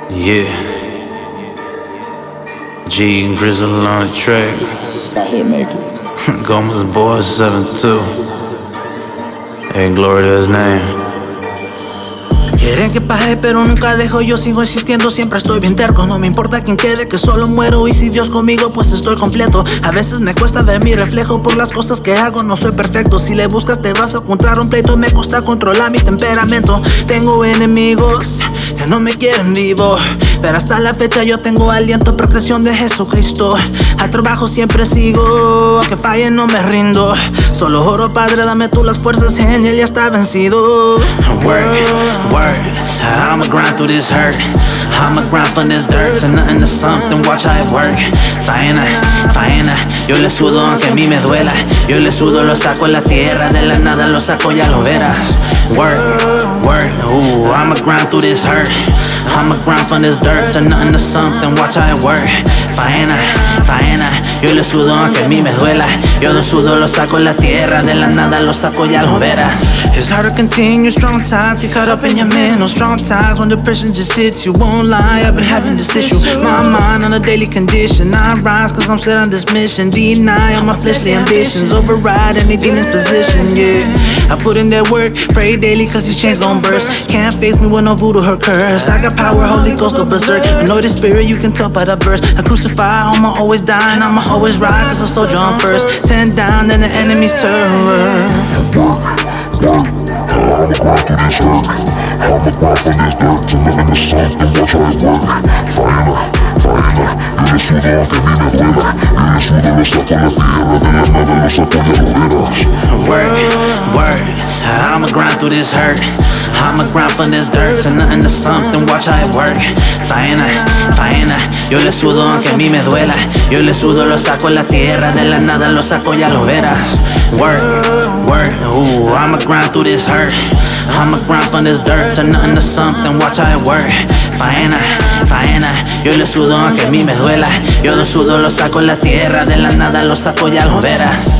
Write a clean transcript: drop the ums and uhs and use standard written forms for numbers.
Yeah, G and Grizzle on the track. That hit maker. Gomez Boy 7-2. Hey, glory to his name. Quieren que pare pero nunca dejo, yo sigo insistiendo, siempre estoy bien terco. No me importa quién quede, que solo muero, y si Dios conmigo pues estoy completo. A veces me cuesta ver mi reflejo por las cosas que hago, no soy perfecto. Si le buscas te vas a encontrar un pleito, me cuesta controlar mi temperamento. Tengo enemigos que no me quieren vivo, pero hasta la fecha yo tengo aliento, protección de Jesucristo. Al trabajo siempre sigo, que falle no me rindo. Solo oro, Padre, dame tú las fuerzas, en él ya está vencido. Work, I'ma grind through this hurt. I'ma grind from this dirt to nothing to something, watch how it work. Faena, yo le sudo aunque a mí me duela. Yo le sudo, lo saco en la tierra, de la nada lo saco, ya lo verás. Work, ooh, I'ma grind through this hurt. I'ma grind from this dirt to nothing to something, watch how it work. Faena, yo le sudo aunque a mí me duela. Yo lo sudo, lo saco en la tierra, de la nada lo saco, ya lo verás. It's hard to continue, strong times get caught up in your man. No strong times when depression just hits you, won't lie, I've been having this issue. My mind on a daily condition, I rise cause I'm set on this mission. Deny all my fleshly ambitions, override any demon's position, yeah. I put in that work, pray daily cause these chains gon' burst. Can't face me with no voodoo or curse. I got power, Holy Ghost go berserk. I know the spirit, you can tell by the verse. I crucify, I'ma always die and I'ma always ride cause I'm soldier on first. 10 down, then the enemy's terror. I'ma grind through this hurt. I'ma grind from this dirt to nothing to something, watch how it work. Faena, yo le sudo aunque a mí me duela. Yo le sudo, lo saco en la tierra, de la nada lo saco, ya lo verás. Work, I'ma grind through this hurt. I'ma grind from this dirt to nothing to something, watch how it work. Faena, yo le sudo aunque a mí me duela. Yo le sudo, lo saco en la tierra, de la nada lo saco, ya lo verás. Work, ooh, I'ma grind through this hurt. I'ma grind from this dirt to nothing to something, watch how it work. Faena, yo le sudo aunque a mí me duela. Yo lo sudo, lo saco en la tierra, de la nada lo saco, ya lo verás.